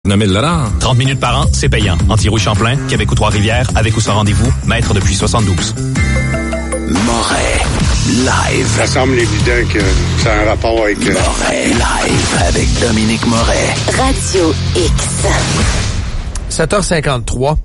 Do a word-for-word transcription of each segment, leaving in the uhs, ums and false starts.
neuf mille dollars. trente minutes par an, c'est payant. Anti-Rouille Champlain, Québec ou Trois-Rivières, avec ou sans rendez-vous, maître depuis soixante-douze. Moret, live. Ça semble évident que ça a un rapport avec... Euh... Moret, live, avec Dominique Moret. Radio X. sept heures cinquante-trois.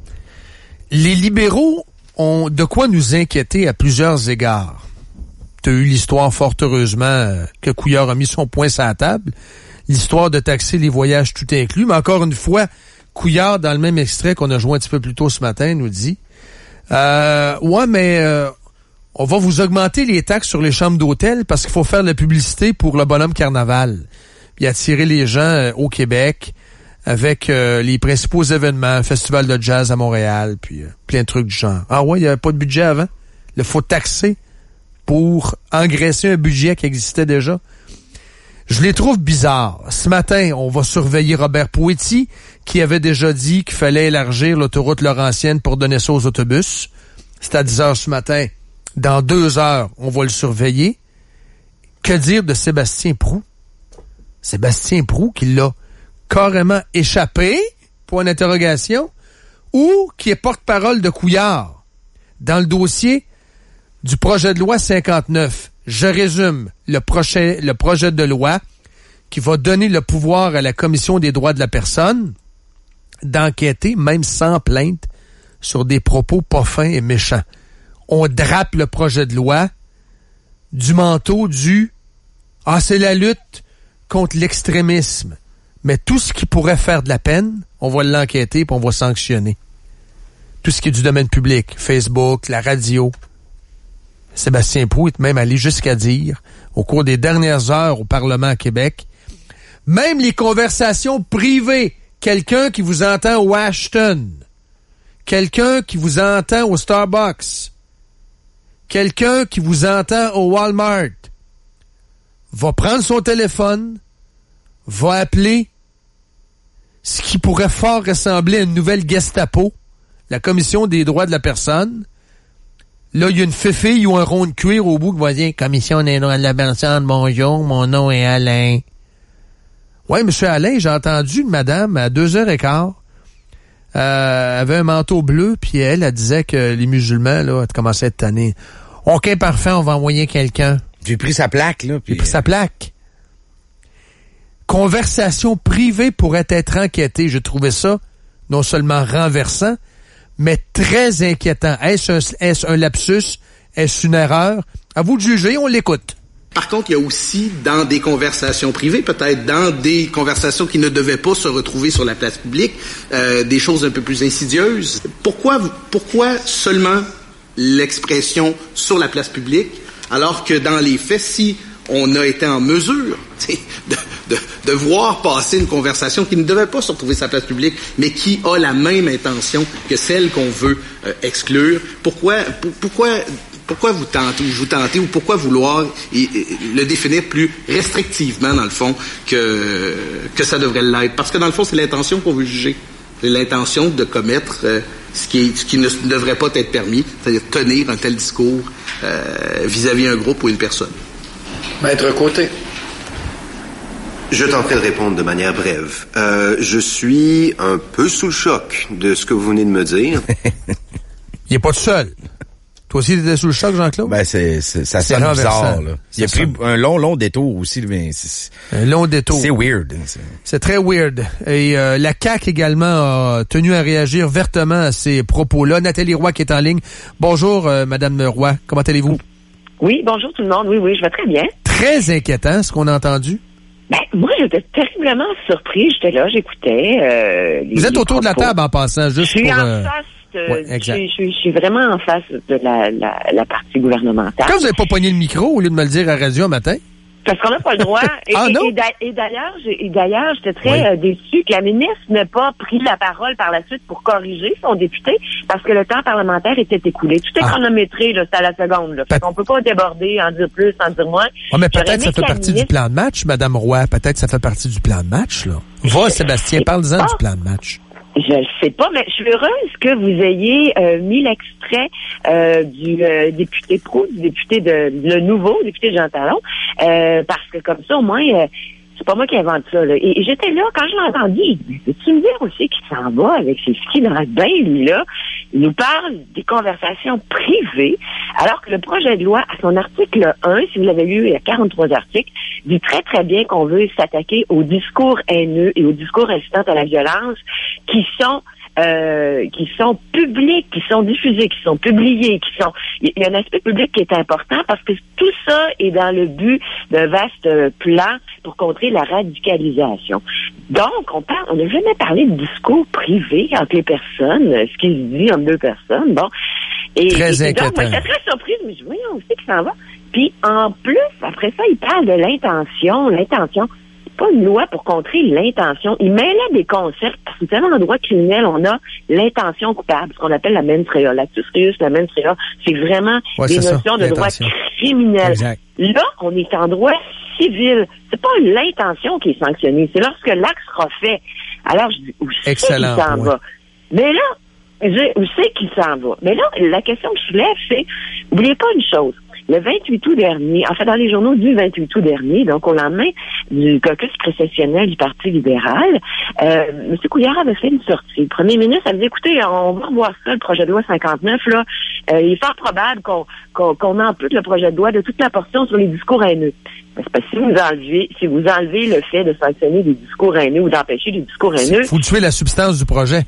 Les libéraux ont de quoi nous inquiéter à plusieurs égards. Tu as eu l'histoire, fort heureusement, que Couillard a mis son poing sur la table. L'histoire de taxer les voyages tout inclus. Mais encore une fois, Couillard, dans le même extrait qu'on a joué un petit peu plus tôt ce matin, nous dit euh, « Ouais, mais euh, on va vous augmenter les taxes sur les chambres d'hôtel parce qu'il faut faire de la publicité pour le bonhomme carnaval. » Puis attirer les gens euh, au Québec avec euh, les principaux événements, festival de jazz à Montréal, puis euh, plein de trucs du genre. Ah ouais, il n'y avait pas de budget avant? Il faut taxer pour engraisser un budget qui existait déjà. Je les trouve bizarres. Ce matin, on va surveiller Robert Poetti, qui avait déjà dit qu'il fallait élargir l'autoroute Laurentienne pour donner ça aux autobus. C'est à dix heures ce matin. Dans deux heures, on va le surveiller. Que dire de Sébastien Proulx? Sébastien Proulx qui l'a carrément échappé, point d'interrogation, ou qui est porte-parole de Couillard dans le dossier du projet de loi cinquante-neuf. Je résume le, prochain, le projet de loi qui va donner le pouvoir à la Commission des droits de la personne d'enquêter, même sans plainte, sur des propos pas fins et méchants. On drape le projet de loi du manteau du « Ah, c'est la lutte contre l'extrémisme ». Mais tout ce qui pourrait faire de la peine, on va l'enquêter puis on va sanctionner. Tout ce qui est du domaine public, Facebook, la radio. Sébastien Proulx est même allé jusqu'à dire, au cours des dernières heures au Parlement à Québec, même les conversations privées, quelqu'un qui vous entend au Ashton, quelqu'un qui vous entend au Starbucks, quelqu'un qui vous entend au Walmart, va prendre son téléphone, va appeler ce qui pourrait fort ressembler à une nouvelle Gestapo, la Commission des droits de la personne. Là, il y a une fifille ou un rond de cuir au bout qui va dire « Commission des droits de la personne, bonjour, mon nom est Alain. » Oui, monsieur Alain, j'ai entendu une madame à deux heures et quart, euh, avait un manteau bleu, puis elle, elle disait que les musulmans, là, commençaient à être tannés. « OK, parfait, on va envoyer quelqu'un. » J'ai pris sa plaque, là. Puis... J'ai pris sa plaque. Conversation privée pourrait être enquêtée. J'ai trouvé ça non seulement renversant, mais très inquiétant. Est-ce un, est-ce un lapsus? Est-ce une erreur? À vous de juger, on l'écoute. Par contre, il y a aussi dans des conversations privées, peut-être dans des conversations qui ne devaient pas se retrouver sur la place publique, euh, des choses un peu plus insidieuses. Pourquoi, pourquoi seulement l'expression sur la place publique, alors que dans les faits, si on a été en mesure de, de, de voir passer une conversation qui ne devait pas se retrouver sur la place publique, mais qui a la même intention que celle qu'on veut euh, exclure, pourquoi, pour, pourquoi, pourquoi vous tentez, vous tentez, ou pourquoi vouloir et, et, le définir plus restrictivement, dans le fond, que, que ça devrait l'être? Parce que, dans le fond, c'est l'intention qu'on veut juger. C'est l'intention de commettre euh, ce, qui est, ce qui ne devrait pas être permis, c'est-à-dire tenir un tel discours euh, vis-à-vis un groupe ou une personne. Maître Côté. Je tenterai de répondre de manière brève. Euh, je suis un peu sous le choc de ce que vous venez de me dire. Il est pas tout seul. Toi aussi, t'étais sous le choc, Jean-Claude? Ben, c'est, c'est ça c'est sonne bizarre, là. Il a ça pris sonne. un long, long détour aussi, mais c'est... Un long détour. C'est weird. C'est, c'est très weird. Et euh, la C A Q également a tenu à réagir vertement à ces propos-là. Nathalie Roy qui est en ligne. Bonjour, euh, Madame Roy. Comment allez-vous? Oui, bonjour tout le monde. Oui, oui, je vais très bien. Très inquiétant, ce qu'on a entendu. Ben, moi, j'étais terriblement surprise. J'étais là, j'écoutais. Euh, Vous êtes autour de la table en passant, juste je suis pour... en euh... face de, ouais, exact. je, je, je suis vraiment en face de la, la, la partie gouvernementale. Quand vous n'avez pas pogné le micro au lieu de me le dire à la radio un matin? Parce qu'on n'a pas le droit. Et, ah, non? et, et d'ailleurs, j'ai, et d'ailleurs, j'étais très oui. euh, déçue que la ministre n'ait pas pris la parole par la suite pour corriger son député, parce que le temps parlementaire était écoulé. Tout est ah. chronométré, là, c'est à la seconde. Là. Fait qu'on peut pas déborder, en dire plus, en dire moins. Ouais, mais peut-être ça fait partie ministre... du plan de match, Madame Roy. Peut-être ça fait partie du plan de match, là. Va, Sébastien, parle-en du plan de match. Je ne sais pas, mais je suis heureuse que vous ayez euh, mis l'extrait euh, du euh, député Proulx, du député de le nouveau député Jean Talon, euh, parce que comme ça, au moins, euh, C'est pas moi qui invente ça, là. Et, et j'étais là, quand je l'ai entendu, je dis, veux-tu me dire aussi qu'il s'en va avec ses skis dans le bain, lui, là? Il nous parle des conversations privées, alors que le projet de loi, à son article un, si vous l'avez lu, il y a quarante-trois articles, dit très, très bien qu'on veut s'attaquer aux discours haineux et aux discours incitant à la violence qui sont Euh, qui sont publics, qui sont diffusés, qui sont publiés, qui sont... Il y a un aspect public qui est important parce que tout ça est dans le but d'un vaste plan pour contrer la radicalisation. Donc, on parle, on n'a jamais parlé de discours privé entre les personnes, ce qui se dit entre deux personnes, bon. Et, très et, inquiétant. Donc, moi, j'étais très surprise, mais je voyons aussi qu'il s'en va. Puis, en plus, après ça, il parle de l'intention, l'intention. Pas une loi pour contrer l'intention. Il mêlait des concepts, parce que tellement en droit criminel, on a l'intention coupable, ce qu'on appelle la mens rea. L'actus reus, la mens rea, c'est vraiment ouais, des c'est notions ça, de droit criminel. Exact. Là, on est en droit civil. C'est pas l'intention qui est sanctionnée, c'est lorsque l'acte sera fait. Alors, je dis, où c'est qu'il s'en va? Mais là, je, où c'est qu'il s'en va? Mais là, la question que je soulève, c'est, n'oubliez pas une chose. Le vingt-huit août dernier, en fait, dans les journaux du vingt-huit août dernier, donc au lendemain du caucus précessionnel du Parti libéral, euh, M. Couillard avait fait une sortie. Le premier ministre avait dit, écoutez, on va revoir ça, le projet de loi cinquante-neuf, là. Euh, il est fort probable qu'on, qu'on, qu'on ampute le projet de loi de toute la portion sur les discours haineux. C'est parce que si vous enlevez, si vous enlevez le fait de sanctionner des discours haineux ou d'empêcher des discours haineux... Il faut tuer la substance du projet.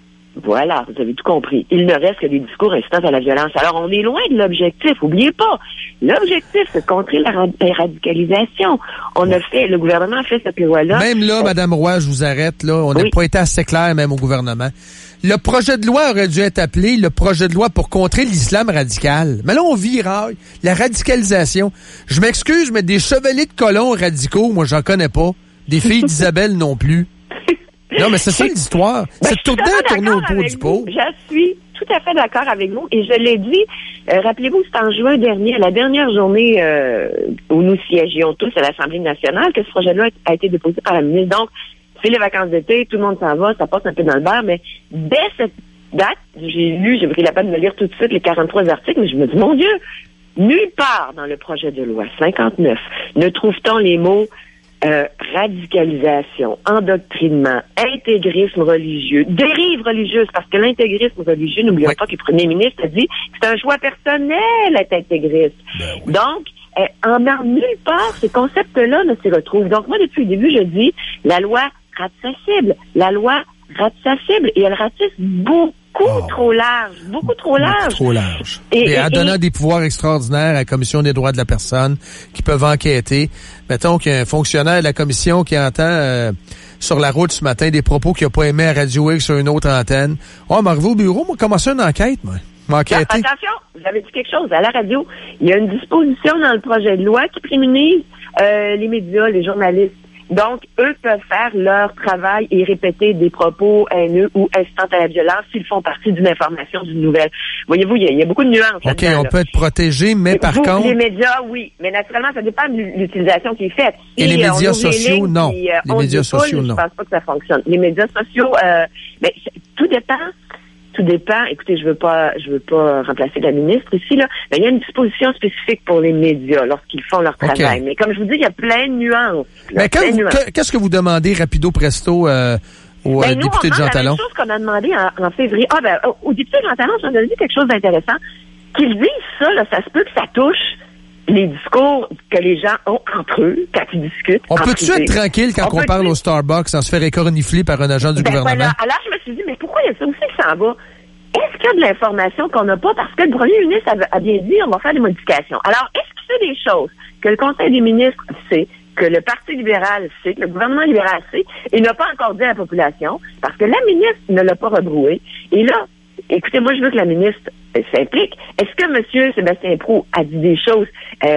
Voilà, vous avez tout compris. Il ne reste que des discours incitant à la violence. Alors, on est loin de l'objectif. Oubliez pas, l'objectif, c'est de contrer la, ra- la radicalisation. On a fait, le gouvernement a fait cette loi-là. Même là, euh, Madame Roy, je vous arrête, là. On n'a oui. pas été assez clair, même au gouvernement. Le projet de loi aurait dû être appelé le projet de loi pour contrer l'islam radical. Mais là, on viraille. La radicalisation. Je m'excuse, mais des chevaliers de colons radicaux, moi, j'en connais pas. Des filles d'Isabelle non plus. Non, mais c'est ça l'histoire. Ben, c'est tout le temps tourner au pot du pot. Je suis tout à fait d'accord avec vous. Et je l'ai dit, euh, rappelez-vous, c'est en juin dernier, à la dernière journée euh, où nous siégions tous à l'Assemblée nationale, que ce projet de loi a été déposé par la ministre. Donc, c'est les vacances d'été, tout le monde s'en va, ça passe un peu dans le beurre, mais dès cette date, j'ai lu, j'ai pris la peine de me lire tout de suite les quarante-trois articles, mais je me dis, mon Dieu, nulle part dans le projet de loi cinquante-neuf ne trouve-t-on les mots Euh, radicalisation, endoctrinement, intégrisme religieux, dérive religieuse, parce que l'intégrisme religieux, n'oublions oui. pas que le premier ministre a dit que c'est un choix personnel être intégriste. Ben oui. Donc, euh, en nulle part, ces concepts-là ne s'y retrouvent. Donc, moi, depuis le début, je dis, la loi rate sa cible. La loi rate sa cible, et elle ratisse beaucoup oh. trop large, beaucoup trop large. Beaucoup trop large. Et, et en donnant et... des pouvoirs extraordinaires à la Commission des droits de la personne qui peuvent enquêter. Mettons qu'il y a un fonctionnaire de la Commission qui entend euh, sur la route ce matin des propos qu'il n'a pas aimé à Radio X sur une autre antenne. Oh, m'arrive au bureau, moi, commencer une enquête, moi. M'enquêter. Non, attention, vous avez dit quelque chose. À la radio, il y a une disposition dans le projet de loi qui prémunise euh, les médias, les journalistes. Donc, eux peuvent faire leur travail et répéter des propos haineux ou incitant à la violence s'ils font partie d'une information, d'une nouvelle. Voyez-vous, il y, y a beaucoup de nuances. OK, on là. peut être protégé, mais par vous, contre... Les médias, oui. Mais naturellement, ça dépend de l'utilisation qui est faite. Si, et les médias sociaux, les lignes, non. Puis, euh, les médias découle, sociaux, non. Je pense pas que ça fonctionne. Les médias sociaux, euh, ben, tout dépend... Tout dépend. Écoutez, je veux pas, je veux pas remplacer la ministre ici, là. Mais il y a une disposition spécifique pour les médias lorsqu'ils font leur travail. Okay. Mais comme je vous dis, il y a plein de nuances. Mais qu'est-ce que vous demandez rapido presto euh, au ben, euh, nous, député de Jean Talon? C'est la même chose qu'on a demandé en, en février. Ah ben, au, au député de Jean Talon, j'en ai dit quelque chose d'intéressant. Qu'ils disent ça, là, ça se peut que ça touche les discours que les gens ont entre eux quand ils discutent. On peut-tu être tranquille quand on, on parle au Starbucks sans se faire écornifler par un agent du ben gouvernement? Voilà. Alors, je me suis dit, mais pourquoi il y a ça aussi que ça en va? Est-ce qu'il y a de l'information qu'on n'a pas? Parce que le premier ministre a, a bien dit, on va faire des modifications. Alors, est-ce que c'est des choses que le Conseil des ministres sait, que le Parti libéral sait, que le gouvernement libéral sait, et n'a pas encore dit à la population, parce que la ministre ne l'a pas rebroué. Et là, écoutez, moi, je veux que la ministre s'implique. Est-ce que M. Sébastien Proulx a dit des choses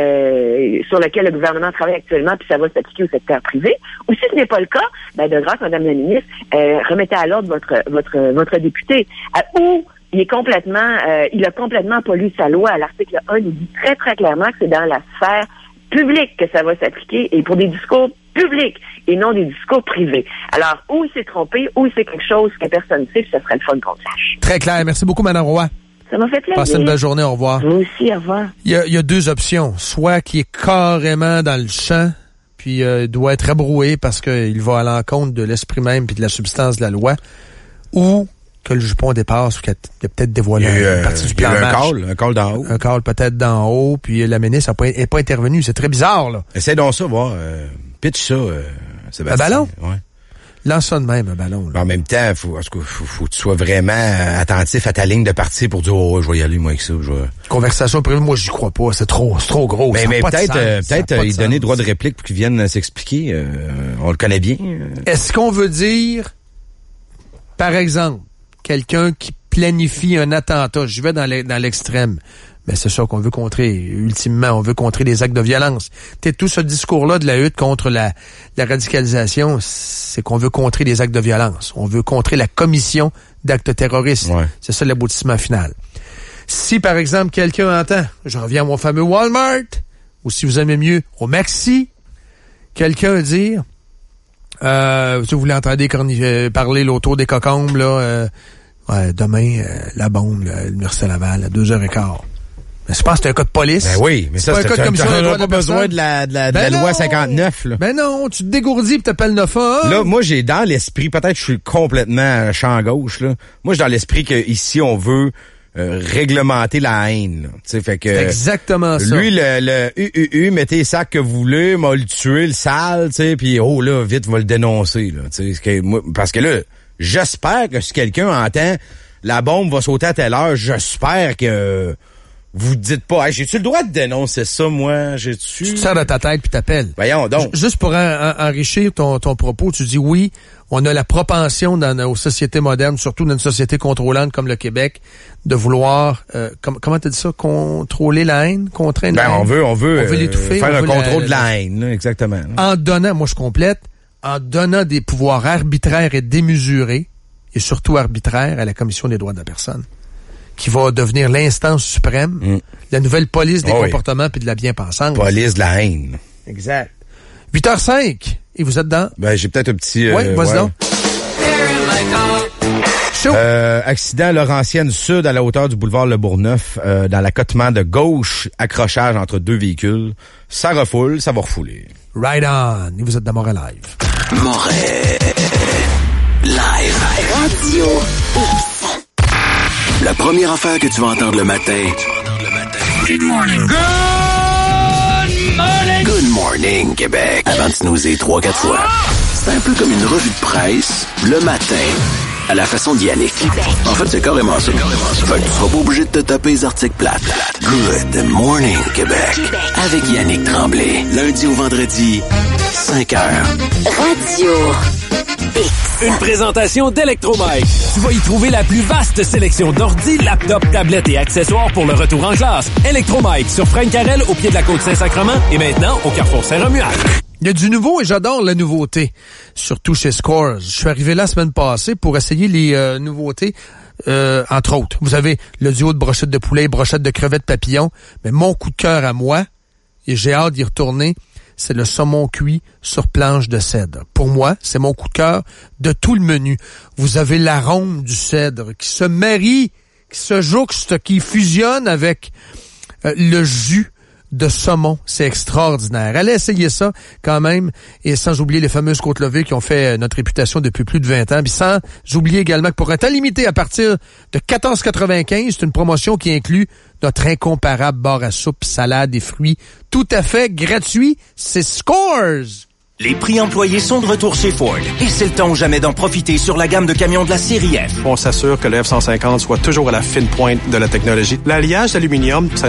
euh, sur lesquelles le gouvernement travaille actuellement, puis ça va s'appliquer au secteur privé? Ou si ce n'est pas le cas, ben de grâce, Mme la ministre, euh, remettez à l'ordre votre votre votre député. Euh, ou il est complètement, euh, il a complètement pollué sa loi. L'article un nous dit très, très clairement que c'est dans la sphère publique que ça va s'appliquer, et pour des discours publics et non des discours privés. Alors, ou il s'est trompé, ou il sait quelque chose que personne ne sait, puis ça serait le fun qu'on sache. Très clair. Merci beaucoup, Mme Roy. Ça m'a fait plaisir. Passez une belle journée, au revoir. Vous aussi, au revoir. Il y a, il y a deux options. Soit qui est carrément dans le champ puis euh, doit être abroué parce qu'il va à l'encontre de l'esprit même puis de la substance de la loi, ou que le jupon dépasse, ou qu'il a, a peut-être dévoilé une partie du plan il y a eu match. un call, un call d'en haut. Un call peut-être d'en haut, puis la ministre n'est pas, pas intervenue. C'est très bizarre, là. Essaye donc ça, voir. Euh, pitch ça, euh, Sébastien. Un ballon? Ouais. Lance ça de même, un ballon. Là. En même temps, faut, faut, faut, faut que tu sois vraiment attentif à ta ligne de partie pour dire, oh, je vais y aller, moi, avec ça. Je vais... Conversation prévue, moi, j'y crois pas. C'est trop, c'est trop gros. Mais, ça mais a pas de peut-être, sens. euh, peut-être, Ça a pas de il donner sens. droit de réplique pour qu'ils viennent s'expliquer. Euh, on le connaît bien. Est-ce qu'on veut dire, par exemple, quelqu'un qui planifie un attentat, je vais dans, le, dans l'extrême, mais c'est ça qu'on veut contrer. Ultimement, on veut contrer des actes de violence. T'sais, tout ce discours-là de la lutte contre la, la radicalisation, c'est qu'on veut contrer des actes de violence. On veut contrer la commission d'actes terroristes. Ouais. C'est ça l'aboutissement final. Si, par exemple, quelqu'un entend, je reviens à mon fameux Walmart, ou si vous aimez mieux, au Maxi, quelqu'un dire, euh, vous voulez entendre corni- euh, parler l'autour des cocombes, là, euh, ouais, demain, euh, la bombe, là, l'Université Laval, à deux heures quinze. Mais je pense que c'est un cas de police. Ben oui, mais c'est ça, pas un c'est cas de commission des droits pas de la besoin personne. de la, de la, de Ben la loi non! cinquante-neuf, là. Ben non, tu te dégourdis pis t'appelles neuf un. Là, moi, j'ai dans l'esprit, peut-être que je suis complètement champ gauche, là. Moi, j'ai dans l'esprit que ici on veut euh, réglementer la haine, là. Tu sais, fait que... C'est exactement ça. Lui, le, le U U U, mettez les sacs que vous voulez, m'a le tué, le sale, tu sais, puis oh là, vite, va le dénoncer, là. Tu sais, que moi- parce que là, j'espère que si quelqu'un entend la bombe va sauter à telle heure, j'espère que vous dites pas, hey, j'ai-tu le droit de dénoncer ça, moi? J'ai-tu... Tu te sers de ta tête puis t'appelles. Voyons donc. J- Juste pour en- en- enrichir ton, ton propos, tu dis oui, on a la propension dans nos sociétés modernes, surtout dans une société contrôlante comme le Québec, de vouloir, euh, com- comment t'as dit ça, contrôler la haine, contraindre Ben, la haine. on veut, on veut, On veut euh, l'étouffer, faire on un veut contrôle la- de la haine, là, exactement. En donnant, moi je complète, en donnant des pouvoirs arbitraires et démesurés, et surtout arbitraires à la Commission des droits de la personne, qui va devenir l'instance suprême, Mm. la nouvelle police des Oh oui. comportements puis de la bien-pensance. Police de la haine. Exact. huit heures cinq, et vous êtes dans... Ben, j'ai peut-être un petit... Oui, euh, vas-y ouais. donc. Chaud. Euh, accident Laurentienne Sud à la hauteur du boulevard Le Bourgneuf, euh, dans l'accotement de gauche, accrochage entre deux véhicules. Ça refoule, ça va refouler. Right on. Et vous êtes dans Montréal Live. Moret. Live. Radio X. La première affaire que tu vas entendre le matin. Good morning. Good morning. Good morning, Québec. Avant de snoozer trois, quatre fois. C'est un peu comme une revue de presse le matin. À la façon d'Yannick. En fait, c'est carrément ça. Fait que tu seras pas obligé de te taper les articles plates. Good morning, Québec. Avec Yannick Tremblay. Lundi au vendredi, cinq heures. Radio X. Une présentation d'Electromike. Tu vas y trouver la plus vaste sélection d'ordi, laptops, tablettes et accessoires pour le retour en classe. Electromike sur Frank Carrel au pied de la côte Saint-Sacrement et maintenant au Carrefour Saint-Romuald. Il y a du nouveau et j'adore la nouveauté, surtout chez Scores. Je suis arrivé la semaine passée pour essayer les euh, nouveautés, euh, entre autres. Vous avez le duo de brochettes de poulet et brochettes de crevettes papillons, mais mon coup de cœur à moi, et j'ai hâte d'y retourner, c'est le saumon cuit sur planche de cèdre. Pour moi, c'est mon coup de cœur de tout le menu. Vous avez l'arôme du cèdre qui se marie, qui se jouxte, qui fusionne avec euh, le jus de saumon. C'est extraordinaire. Allez essayer ça quand même, et sans oublier les fameuses côtes levées qui ont fait euh, notre réputation depuis plus de vingt ans. Puis sans oublier également que pour un temps limité à partir de quatorze quatre-vingt-quinze, c'est une promotion qui inclut notre incomparable bar à soupe, salade et fruits tout à fait gratuit. C'est Scores! Les prix employés sont de retour chez Ford. Et c'est le temps ou jamais d'en profiter sur la gamme de camions de la série F. On s'assure que le F cent cinquante soit toujours à la fine pointe de la technologie. L'alliage d'aluminium, ça